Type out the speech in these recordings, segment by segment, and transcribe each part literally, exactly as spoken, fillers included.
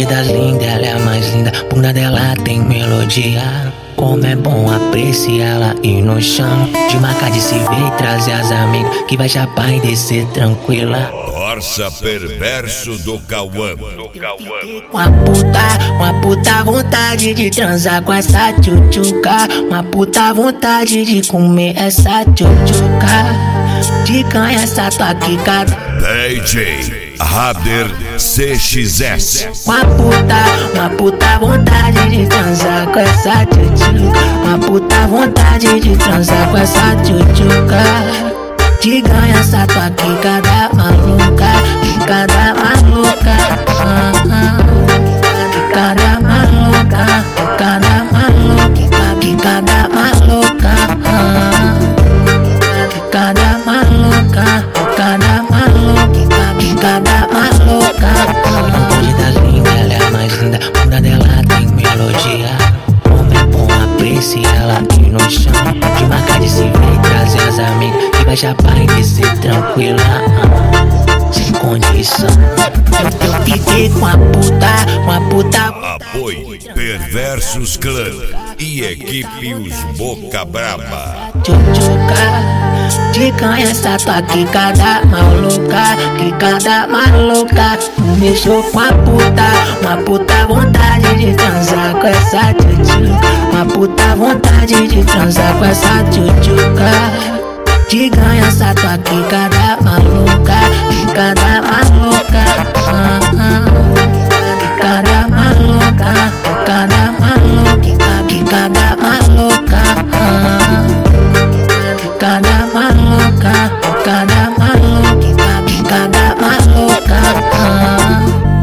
das lindas, ela é a mais linda. Bunda dela tem melodia. Como é bom apreciá-la e no chão de marcar de se ver e trazer as amigas que vai chapar e descer tranquila. Corsa perverso do Cauã. Uma puta, uma puta vontade de transar com essa tchutchuca. Uma puta vontade de comer essa tchutchuca. De canha essa tua quicada. D J Rader C X S. Uma puta, uma puta vontade de transar com essa tchutchuca. Uma puta vontade de transar com essa tchutchuca. De ganha essa tua quicada maluca, quicada maluca, ah, ah. Quicada maluca, quicada maluca, quicada maluca, ah. Quicada maluca, quicada maluca, quicada maluca, ah. Hoje das lindas, ela é a mais linda. Bunda dela tem melodia. Como é bom apreciá-la e no chão de marcar de se ver e trazer as amigas que vai chapar e descer tranquila, ah, sem condição. Eu, eu fiquei com a puta, com a puta. Apoio Perversos Clã e equipe Os Boca Braba. Tchutchuca, de canha essa tua quicada maluca, quicada maluca. Mexeu com a puta, uma puta vontade de transar com essa tchutchuca. Uma puta vontade de transar com essa tchutchuca. De ganha essa tua quicada maluca, quicada maluca, ah, ah. Quicada maluca, quicada maluca, quicada maluca, ah. Quicada maluca, quicada maluca, quicada maluca, ah.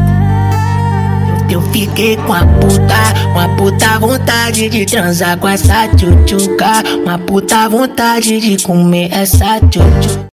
Eu fiquei com a puta, uma puta vontade de transar com essa tchutchuca. Uma puta vontade de comer essa tchutchuca.